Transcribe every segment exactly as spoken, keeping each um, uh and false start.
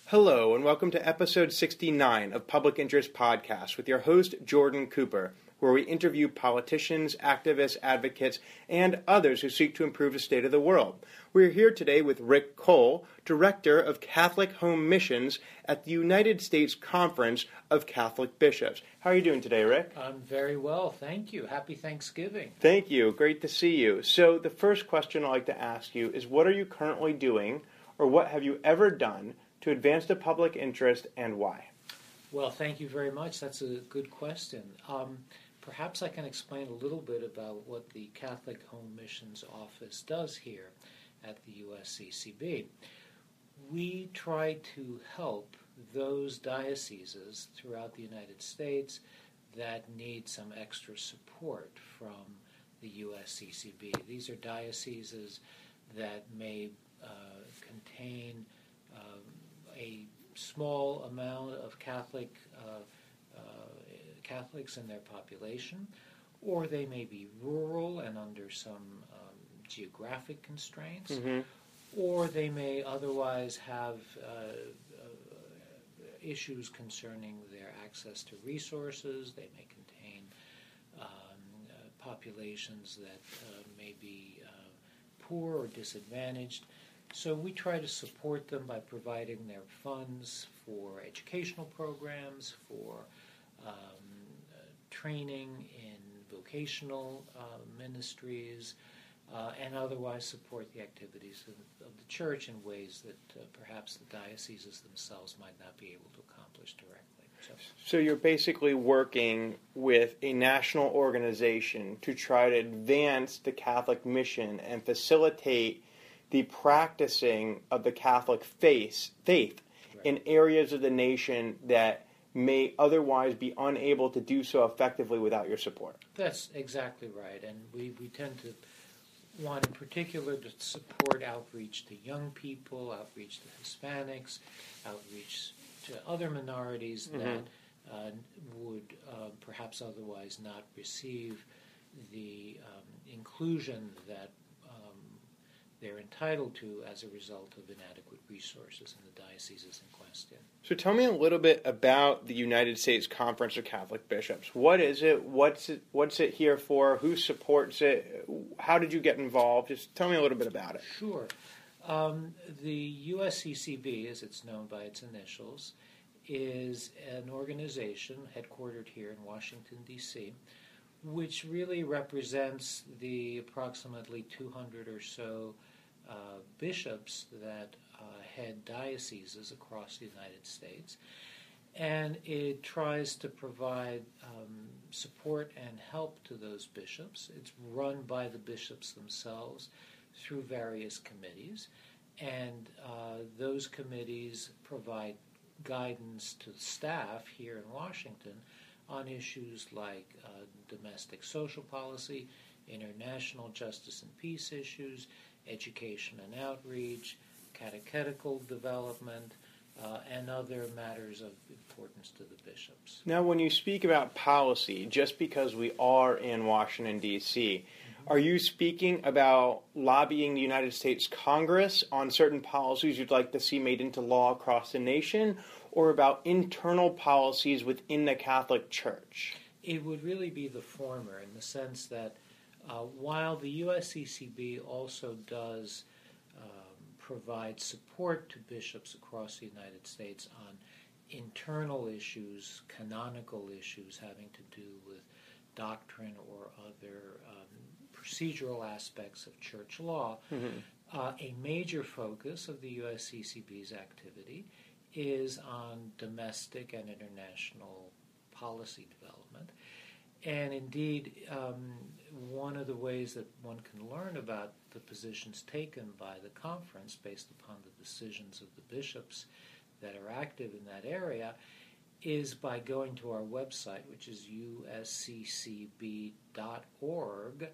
Hello, and welcome to episode sixty-nine of Public Interest Podcast with your host, Jordan Cooper, where we interview politicians, activists, advocates, and others who seek to improve the state of the world. We're here today with Rick Cole, Director of Catholic Home Missions at the United States Conference of Catholic Bishops. How are you doing today, Rick? I'm very well, thank you. Happy Thanksgiving. Thank you. Great to see you. So the first question I'd like to ask you is, what are you currently doing, or what have you ever done to advance the public interest, and why? Well, thank you very much. That's a good question. Um, perhaps I can explain a little bit about what the Catholic Home Missions Office does here at the U S C C B. We try to help those dioceses throughout the United States that need some extra support from the U S C C B. These are dioceses that may uh, contain uh, a small amount of Catholic uh, uh, Catholics in their population, or they may be rural and under some um, geographic constraints, Mm-hmm. or they may otherwise have uh, uh, issues concerning their access to resources. They may contain um, uh, populations that uh, may be uh, poor or disadvantaged. So we try to support them by providing their funds for educational programs, for um, uh, training in vocational uh, ministries, uh, and otherwise support the activities of, of the church in ways that uh, perhaps the dioceses themselves might not be able to accomplish directly. So, So you're basically working with a national organization to try to advance the Catholic mission and facilitate the practicing of the Catholic faith, faith right. in areas of the nation that may otherwise be unable to do so effectively without your support. That's exactly right, and we, we tend to want in particular to support outreach to young people, outreach to Hispanics, outreach to other minorities Mm-hmm. that uh, would uh, perhaps otherwise not receive the um, inclusion that they're entitled to as a result of inadequate resources in the dioceses in question. So tell me a little bit about the United States Conference of Catholic Bishops. What is it? What's it, what's it here for? Who supports it? How did you get involved? Just tell me a little bit about it. Sure. Um, the U S C C B, as it's known by its initials, is an organization headquartered here in Washington, D C, which really represents the approximately two hundred or so uh, bishops that uh, head dioceses across the United States. And it tries to provide um, support and help to those bishops. It's run by the bishops themselves through various committees. And uh, those committees provide guidance to staff here in Washington on issues like uh, domestic social policy, international justice and peace issues, education and outreach, catechetical development, uh, and other matters of importance to the bishops. Now, when you speak about policy, just because we are in Washington, D C, mm-hmm. are you speaking about lobbying the United States Congress on certain policies you'd like to see made into law across the nation, or about internal policies within the Catholic Church? It would really be the former, in the sense that uh, while the U S C C B also does um, provide support to bishops across the United States on internal issues, canonical issues having to do with doctrine or other um, procedural aspects of church law, Mm-hmm. uh, a major focus of the U S C C B's activity is on domestic and international policy development. And indeed, um, one of the ways that one can learn about the positions taken by the conference based upon the decisions of the bishops that are active in that area is by going to our website, which is U S C C B dot org,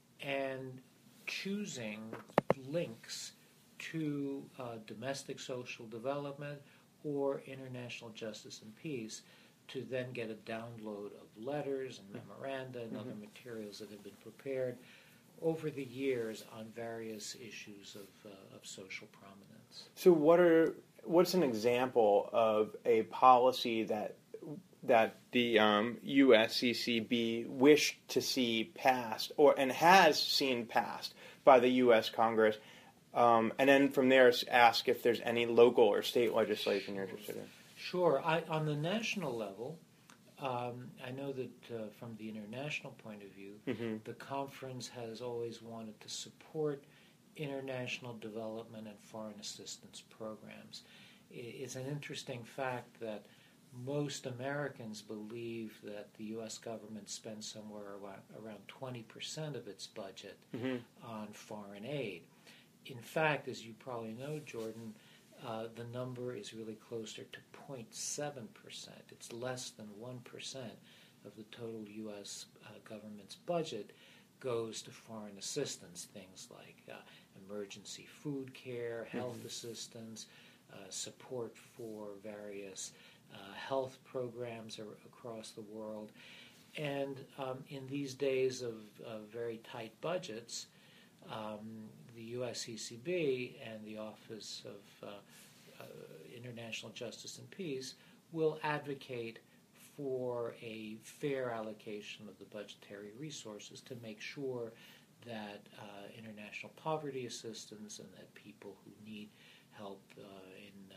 and choosing links to uh, domestic social development or international justice and peace, to then get a download of letters and memoranda and mm-hmm. other materials that have been prepared over the years on various issues of, uh, of social prominence. So what are what's an example of a policy that that the um, U S C C B wished to see passed, or and has seen passed by the U S Congress, um, and then from there ask if there's any local or state legislation you're interested in. Sure. I, on the national level, um, I know that uh, from the international point of view, mm-hmm. the conference has always wanted to support international development and foreign assistance programs. It's an interesting fact that most Americans believe that the U S government spends somewhere around, around twenty percent of its budget mm-hmm. on foreign aid. In fact, as you probably know, Jordan, uh, the number is really closer to zero point seven percent. It's less than one percent of the total U S uh, government's budget goes to foreign assistance, things like uh, emergency food care, health mm-hmm. assistance, uh, support for various Uh, health programs are across the world. And um, in these days of uh, very tight budgets, um, the U S C C B and the Office of uh, uh, International Justice and Peace will advocate for a fair allocation of the budgetary resources to make sure that uh, international poverty assistance and that people who need help uh, in uh,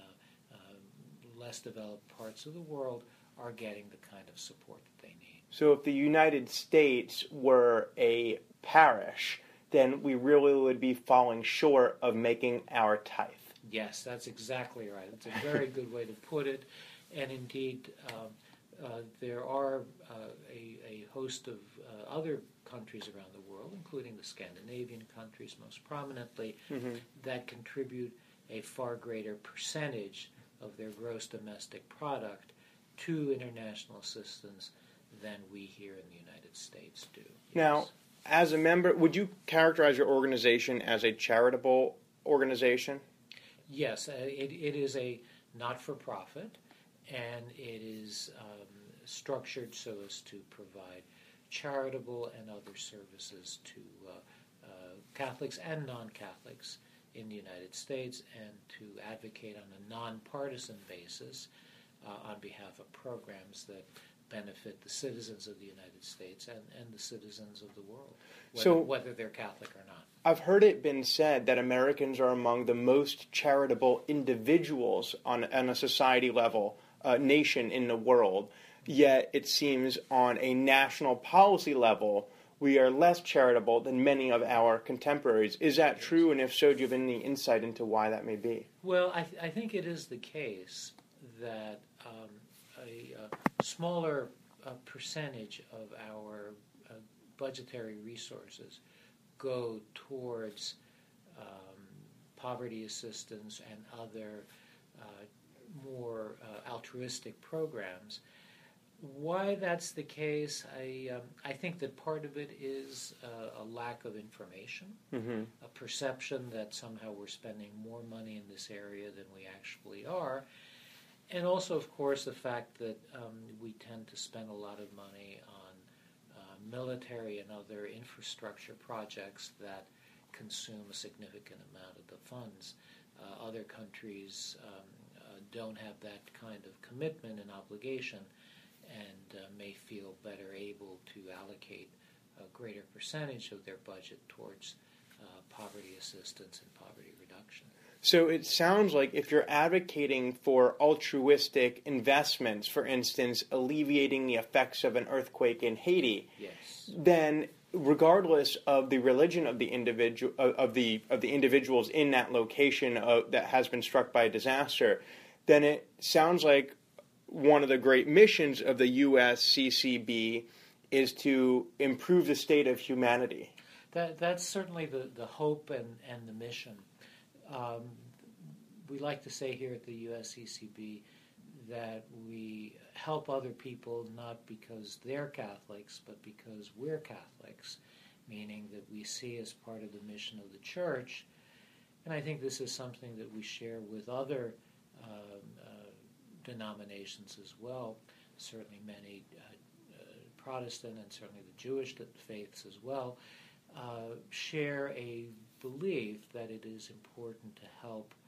less developed parts of the world are getting the kind of support that they need. So if the United States were a parish, then we really would be falling short of making our tithe. Yes, that's exactly right. It's a very good way to put it. And indeed, um, uh, there are uh, a, a host of uh, other countries around the world, including the Scandinavian countries most prominently, mm-hmm. that contribute a far greater percentage of their gross domestic product to international assistance than we here in the United States do. Yes. Now, as a member, would you characterize your organization as a charitable organization? Yes, uh, it, it is a not-for-profit, and it is um, structured so as to provide charitable and other services to uh, uh, Catholics and non-Catholics in the United States, and to advocate on a nonpartisan basis uh, on behalf of programs that benefit the citizens of the United States and, and the citizens of the world, whether, so, whether they're Catholic or not. I've heard it been said that Americans are among the most charitable individuals on, on a society level, uh, nation in the world, yet it seems on a national policy level we are less charitable than many of our contemporaries. Is that true? And if so, do you have any insight into why that may be? Well, I, th- I think it is the case that um, a, a smaller uh, percentage of our uh, budgetary resources go towards um, poverty assistance and other uh, more uh, altruistic programs. Why that's the case, I um, I think that part of it is uh, a lack of information, mm-hmm. a perception that somehow we're spending more money in this area than we actually are, and also, of course, the fact that um, we tend to spend a lot of money on uh, military and other infrastructure projects that consume a significant amount of the funds. Uh, other countries um, uh, don't have that kind of commitment and obligation, and uh, may feel better able to allocate a greater percentage of their budget towards uh, poverty assistance and poverty reduction. So it sounds like if you're advocating for altruistic investments, for instance, alleviating the effects of an earthquake in Haiti, yes. then regardless of the religion of the individual of the of the individuals in that location uh, that has been struck by a disaster, then it sounds like one of the great missions of the U S C C B is to improve the state of humanity. That, that's certainly the, the hope and, and the mission. Um, we like to say here at the U S C C B that we help other people not because they're Catholics, but because we're Catholics, meaning that we see as part of the mission of the Church. And I think this is something that we share with other um, uh, denominations as well, certainly many uh, uh, Protestant and certainly the Jewish faiths as well, uh, share a belief that it is important to help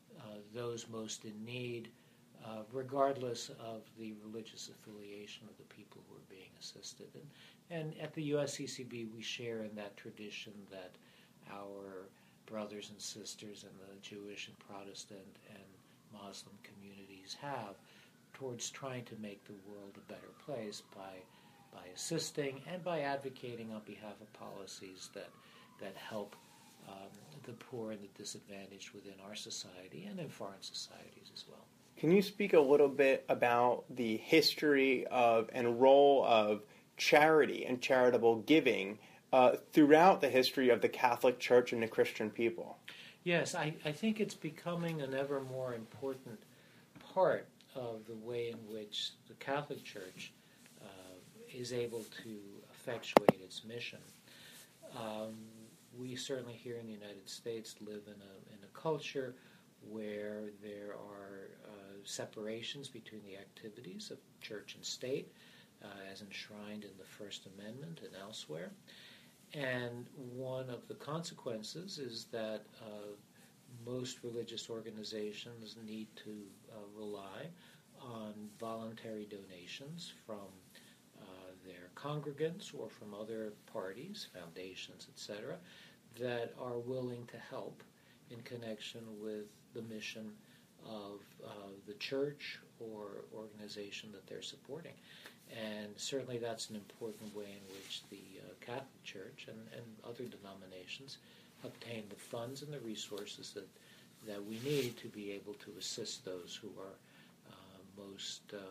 uh, those most in need, uh, regardless of the religious affiliation of the people who are being assisted. And, and at the U S C C B, we share in that tradition that our brothers and sisters in the Jewish and Protestant and Muslim communities have towards trying to make the world a better place by by assisting and by advocating on behalf of policies that that help um, the poor and the disadvantaged within our society and in foreign societies as well. Can you speak a little bit about the history of and role of charity and charitable giving uh, throughout the history of the Catholic Church and the Christian people? Yes, I, I think it's becoming an ever more important part of the way in which the Catholic Church uh, is able to effectuate its mission. Um, we certainly here in the United States live in a, in a culture where there are uh, separations between the activities of church and state, uh, as enshrined in the First Amendment and elsewhere. And one of the consequences is that uh, most religious organizations need to uh, rely on voluntary donations from uh, their congregants or from other parties, foundations, et cetera, that are willing to help in connection with the mission of uh, the church or organization that they're supporting. And certainly that's an important way in which the uh, Catholic Church and, and other denominations obtain the funds and the resources that, that we need to be able to assist those who are uh, most uh,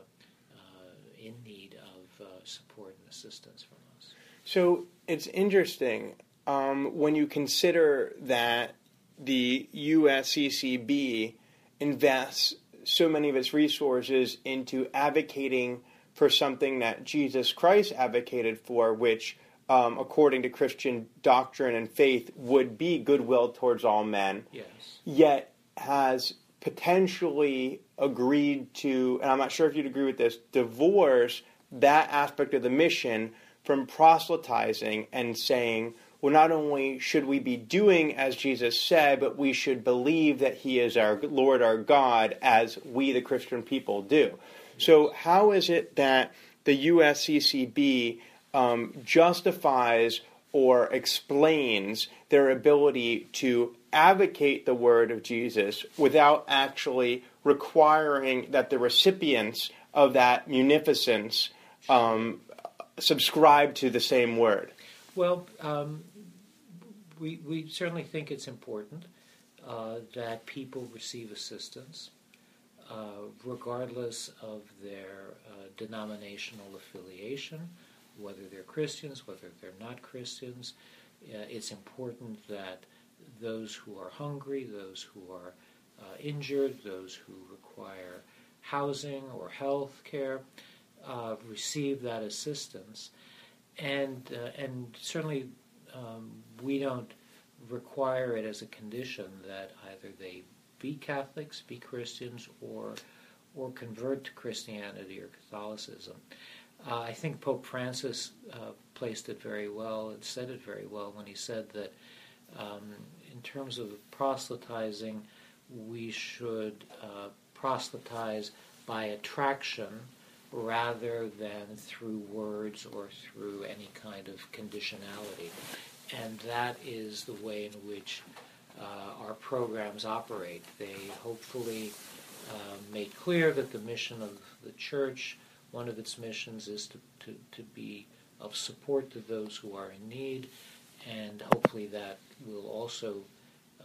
uh, in need of uh, support and assistance from us. So it's interesting um, when you consider that the U S C C B invests so many of its resources into advocating for something that Jesus Christ advocated for, which, um, according to Christian doctrine and faith, would be goodwill towards all men. Yes. Yet has potentially agreed to, and I'm not sure if you'd agree with this, divorce that aspect of the mission from proselytizing and saying, well, not only should we be doing as Jesus said, but we should believe that he is our Lord, our God, as we, the Christian people, do. So how is it that the U S C C B um, justifies or explains their ability to advocate the word of Jesus without actually requiring that the recipients of that munificence um, subscribe to the same word? Well, um, we, we certainly think it's important uh, that people receive assistance, uh, regardless of their uh, denominational affiliation, whether they're Christians, whether they're not Christians. Uh, it's important that those who are hungry, those who are uh, injured, those who require housing or health care, uh, receive that assistance. And uh, and certainly um, we don't require it as a condition that either they be Catholics, be Christians, or or convert to Christianity or Catholicism. Uh, I think Pope Francis uh, placed it very well and said it very well when he said that um, in terms of proselytizing, we should uh, proselytize by attraction rather than through words or through any kind of conditionality. And that is the way in which uh, our programs operate. They hopefully uh, make clear that the mission of the Church, one of its missions is to, to, to be of support to those who are in need, and hopefully that will also uh,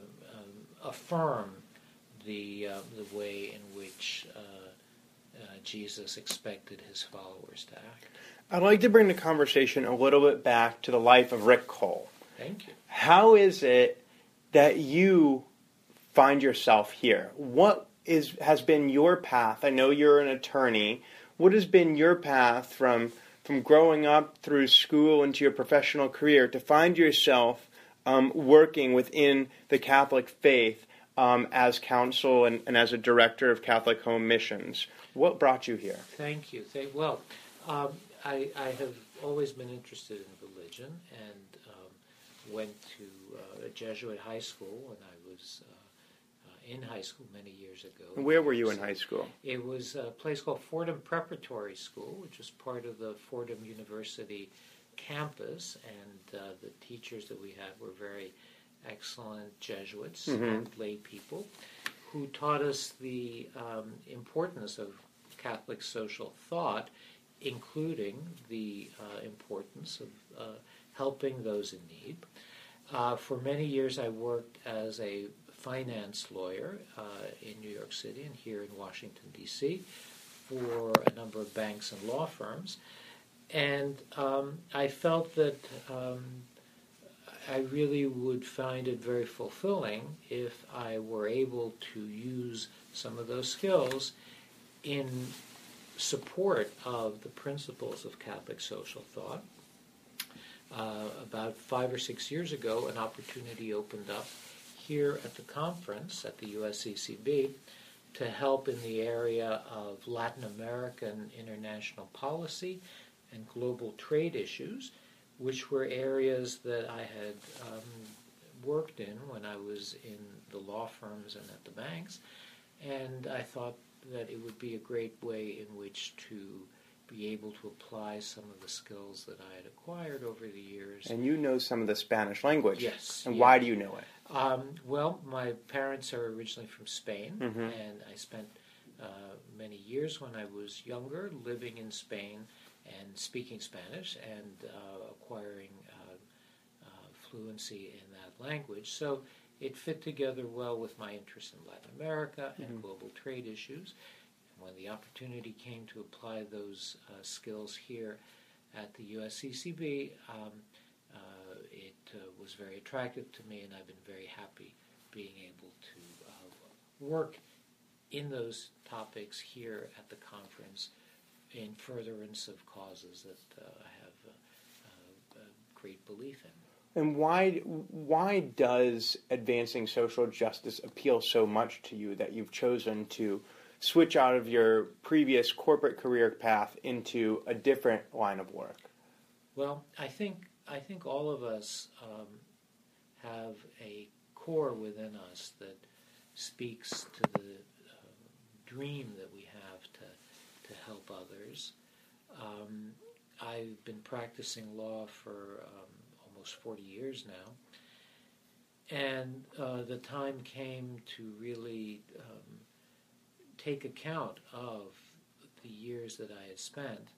um, affirm the, uh, the way in which uh, Uh, Jesus expected his followers to act. I'd like to bring the conversation a little bit back to the life of Rick Cole. Thank you. How is it that you find yourself here? What is has been your path? I know you're an attorney. What has been your path from from growing up through school into your professional career to find yourself um, working within the Catholic faith um, as counsel and, and as a director of Catholic Home Missions? What brought you here? Thank you. Thank, well, um, I, I have always been interested in religion and um, went to uh, a Jesuit high school when I was uh, uh, in high school many years ago. And where were you in high school? It was a place called Fordham Preparatory School, which was part of the Fordham University campus, and uh, the teachers that we had were very excellent Jesuits mm-hmm. and lay people who taught us the um, importance of Catholic social thought, including the uh, importance of uh, helping those in need. Uh, for many years I worked as a finance lawyer uh, in New York City and here in Washington, D C for a number of banks and law firms. And um, I felt that um, I really would find it very fulfilling if I were able to use some of those skills in support of the principles of Catholic social thought. Uh, about five or six years ago, an opportunity opened up here at the conference at the U S C C B to help in the area of Latin American international policy and global trade issues, which were areas that I had um, worked in when I was in the law firms and at the banks. And I thought that it would be a great way in which to be able to apply some of the skills that I had acquired over the years. And you know some of the Spanish language. Yes. And yeah. why do you know it? Um, well, my parents are originally from Spain, mm-hmm. and I spent uh, many years when I was younger living in Spain and speaking Spanish and uh, acquiring uh, uh, fluency in that language. So it fit together well with my interest in Latin America and mm-hmm. global trade issues. And when the opportunity came to apply those uh, skills here at the U S C C B, um, uh, it uh, was very attractive to me, and I've been very happy being able to uh, work in those topics here at the conference in furtherance of causes that uh, I have uh, uh, a great belief in. And why why does advancing social justice appeal so much to you that you've chosen to switch out of your previous corporate career path into a different line of work? Well, I think I think all of us um, have a core within us that speaks to the uh, dream that we have to to help others. Um, I've been practicing law for um, almost forty years now, and uh, the time came to really um, take account of the years that I had spent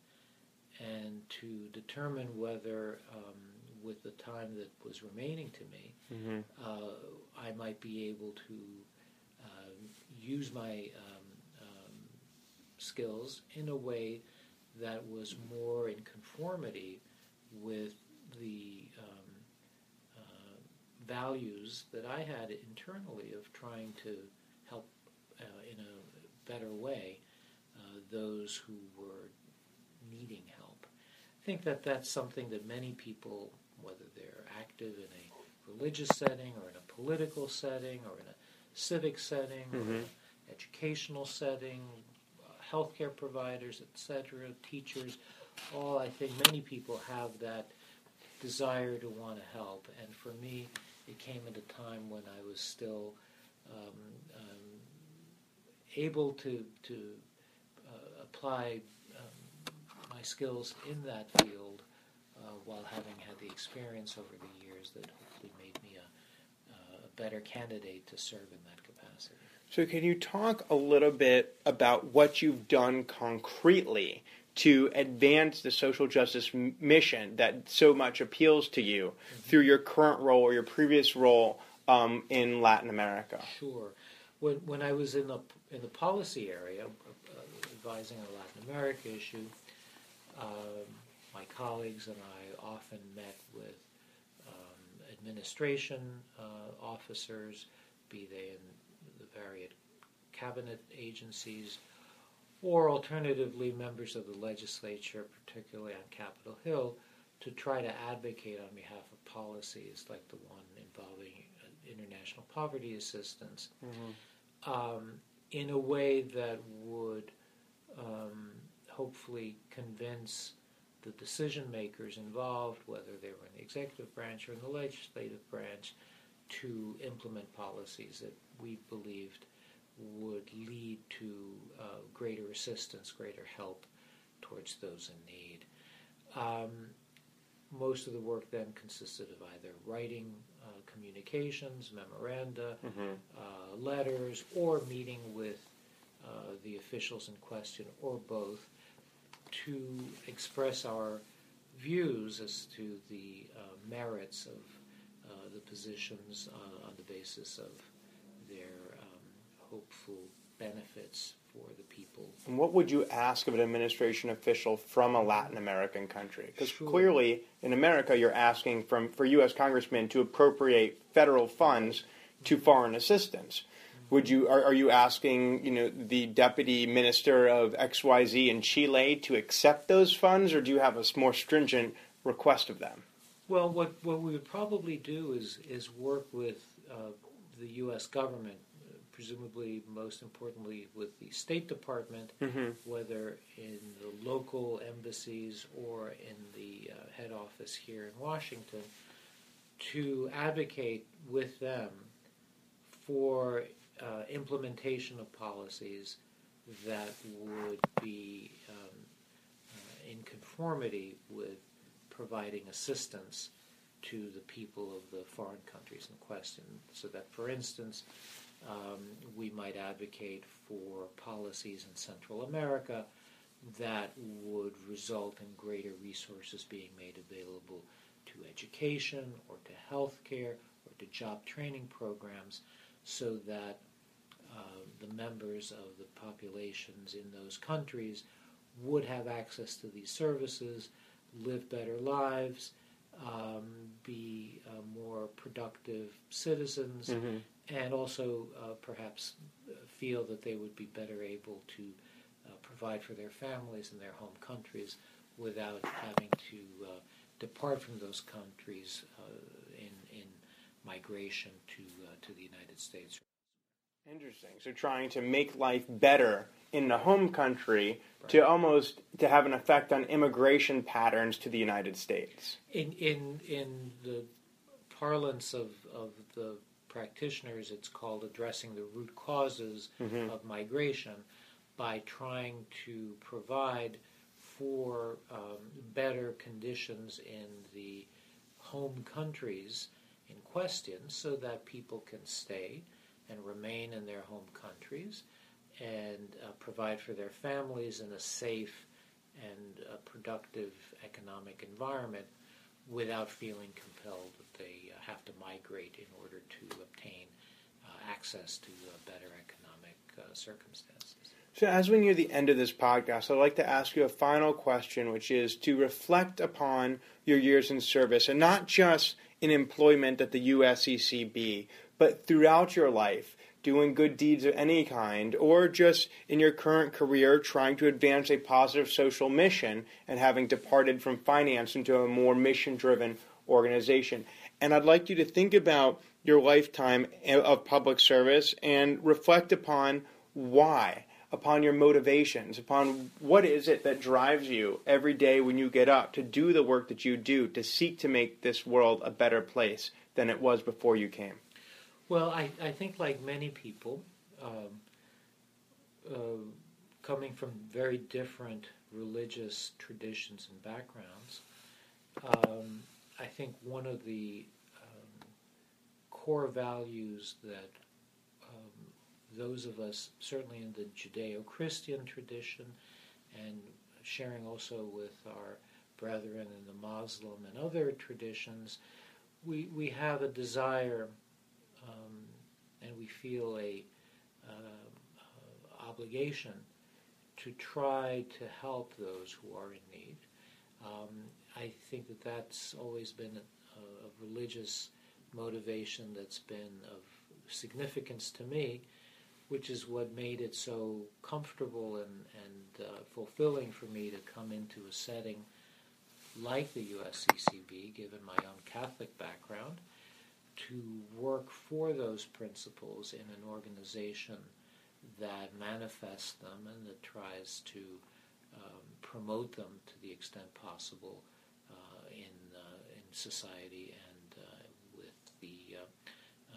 and to determine whether, um, with the time that was remaining to me, mm-hmm. uh, I might be able to uh, use my um, um, skills in a way that was more in conformity with the um, uh, values that I had internally of trying to help uh, in a better way uh, those who were needing help. I think that that's something that many people, whether they're active in a religious setting or in a political setting or in a civic setting mm-hmm. or an educational setting, uh, healthcare providers, et cetera, teachers, all I think many people have that desire to want to help. And for me, it came at a time when I was still um, um, able to, to uh, apply my skills in that field uh, while having had the experience over the years that hopefully made me a, a better candidate to serve in that capacity. So can you talk a little bit about what you've done concretely to advance the social justice m- mission that so much appeals to you mm-hmm. through your current role or your previous role um, in Latin America? Sure. When when I was in the in the policy area, uh, advising on the Latin America issue, Um, my colleagues and I often met with um, administration uh, officers, be they in the various cabinet agencies, or alternatively members of the legislature, particularly on Capitol Hill, to try to advocate on behalf of policies like the one involving international poverty assistance mm-hmm. um, in a way that would um, hopefully convince the decision makers involved, whether they were in the executive branch or in the legislative branch, to implement policies that we believed would lead to uh, greater assistance, greater help towards those in need. Um, most of the work then consisted of either writing uh, communications, memoranda, mm-hmm. uh, letters, or meeting with uh, the officials in question, or both, to express our views as to the uh, merits of uh, the positions uh, on the basis of their um, hopeful benefits for the people. And what would you ask of an administration official from a Latin American country? Because Sure. clearly, in America, you're asking from for U S congressmen to appropriate federal funds to foreign assistance. Would you are, are you asking, you know, the deputy minister of X Y Z in Chile to accept those funds, or do you have a more stringent request of them? Well, what what we would probably do is is work with uh, the U S government, uh, presumably most importantly with the State Department, mm-hmm. whether in the local embassies or in the uh, head office here in Washington, to advocate with them for Uh, implementation of policies that would be um, uh, in conformity with providing assistance to the people of the foreign countries in question. So that, for instance, um, we might advocate for policies in Central America that would result in greater resources being made available to education or to health care or to job training programs, so that Uh, the members of the populations in those countries would have access to these services, live better lives, um, be uh, more productive citizens, mm-hmm. and also uh, perhaps feel that they would be better able to uh, provide for their families in their home countries without having to uh, depart from those countries uh, in, in migration to uh, to the United States. Interesting. So trying to make life better in the home country, right, to almost to have an effect on immigration patterns to the United States. In in in the parlance of, of the practitioners, it's called addressing the root causes mm-hmm. of migration by trying to provide for um, better conditions in the home countries in question so that people can stay and remain in their home countries and uh, provide for their families in a safe and uh, productive economic environment without feeling compelled that they uh, have to migrate in order to obtain uh, access to uh, better economic uh, circumstances. So as we near the end of this podcast, I'd like to ask you a final question, which is to reflect upon your years in service, and not just in employment at the U S E C B, but throughout your life, doing good deeds of any kind, or just in your current career trying to advance a positive social mission and having departed from finance into a more mission-driven organization. And I'd like you to think about your lifetime of public service and reflect upon why, upon your motivations, upon what is it that drives you every day when you get up to do the work that you do, to seek to make this world a better place than it was before you came. Well, I, I think like many people, um, uh, coming from very different religious traditions and backgrounds, um, I think one of the um, core values that um, those of us, certainly in the Judeo-Christian tradition, and sharing also with our brethren in the Muslim and other traditions, we, we have a desire Um, and we feel a uh, uh, obligation to try to help those who are in need. Um, I think that that's always been a, a religious motivation that's been of significance to me, which is what made it so comfortable and, and uh, fulfilling for me to come into a setting like the U S C C B, given my own Catholic background, to work for those principles in an organization that manifests them and that tries to um, promote them to the extent possible uh, in uh, in society and uh, with the uh,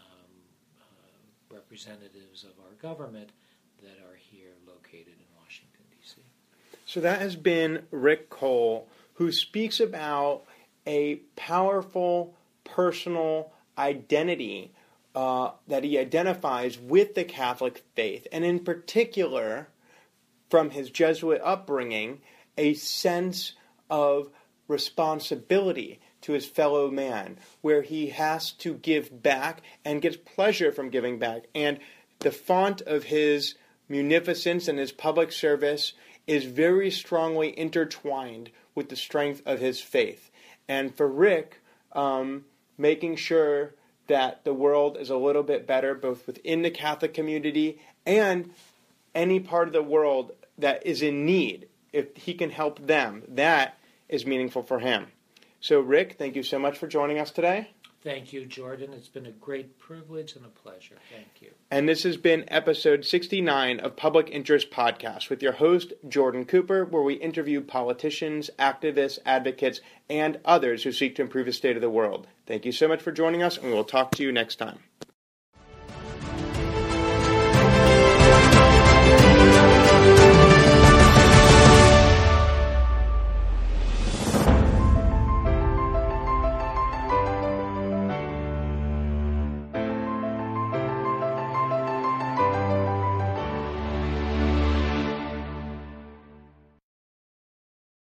representatives of our government that are here located in Washington, D C So that has been Rick Cole, who speaks about a powerful personal identity uh, that he identifies with the Catholic faith, and in particular, from his Jesuit upbringing, a sense of responsibility to his fellow man, where he has to give back and gets pleasure from giving back. And the font of his munificence and his public service is very strongly intertwined with the strength of his faith. And for Rick, um, making sure that the world is a little bit better, both within the Catholic community and any part of the world that is in need, if he can help them, that is meaningful for him. So, Rick, thank you so much for joining us today. Thank you, Jordan. It's been a great privilege and a pleasure. Thank you. And this has been episode sixty-nine of Public Interest Podcast with your host, Jordan Cooper, where we interview politicians, activists, advocates, and others who seek to improve the state of the world. Thank you so much for joining us, and we will talk to you next time.